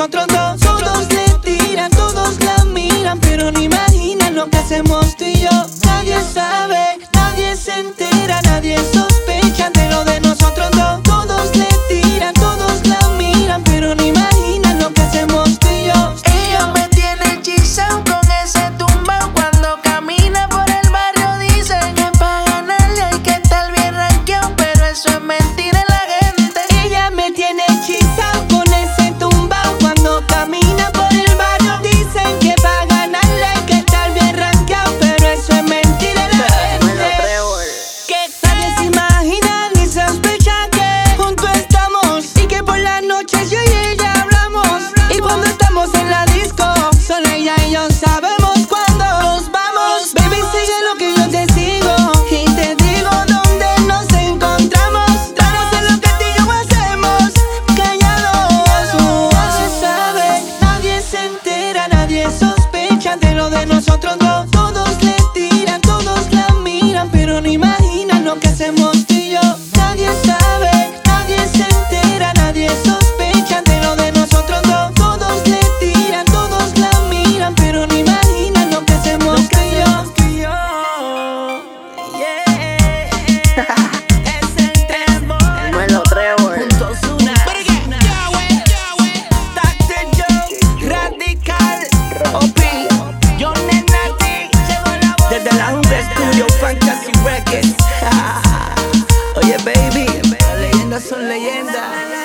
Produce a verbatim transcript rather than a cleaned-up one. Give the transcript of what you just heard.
nosotros dos. Todos le tiran, todos la miran, pero no imaginan lo que hacemos tú y yo. Nadie sabe, nadie se entera, nadie sospecha de lo de nosotros dos. Todos le tiran, todos la miran, pero no imaginan lo que hacemos tú y yo. Ella me tiene hechizado con ese tumbao. Cuando camina por el barrio dicen que pa' ganarle hay que estar bien rankeado, pero eso es mentira en la gente. Ella me tiene hechizado con ese tumbao. Cuando camina por el barrio dicen que pa' ganarle hay que estar bien rankeado, pero eso es mentira en la gente. Que nadie se imagina ni sospecha que juntos estamos y que por las noches yo y ella hablamos. Y cuando estamos en la disco, solo ella y yo sabemos cuándo nos vamos. Baby, sigue lo que yo te sigo y te digo dónde nos encontramos. Para hacer lo que tú y yo hacemos, callados. Nadie sabe, nadie se entera, nadie sospecha de lo de nosotros dos. Todos le tiran, todos la miran, pero no imaginan lo que hacemos tú y yo. Nadie sabe, nadie se entera, nadie sospecha de lo de nosotros dos. Todos le tiran, todos la miran, pero no imaginan lo que hacemos tú y yo. Es el Trevor. Bueno, Trevor. Junto a Ozuna. doctor Joe, Radical, O P, John Nenati. Desde la Jungla Studio, Fantasy Records. Oye, baby, las leyendas son leyendas.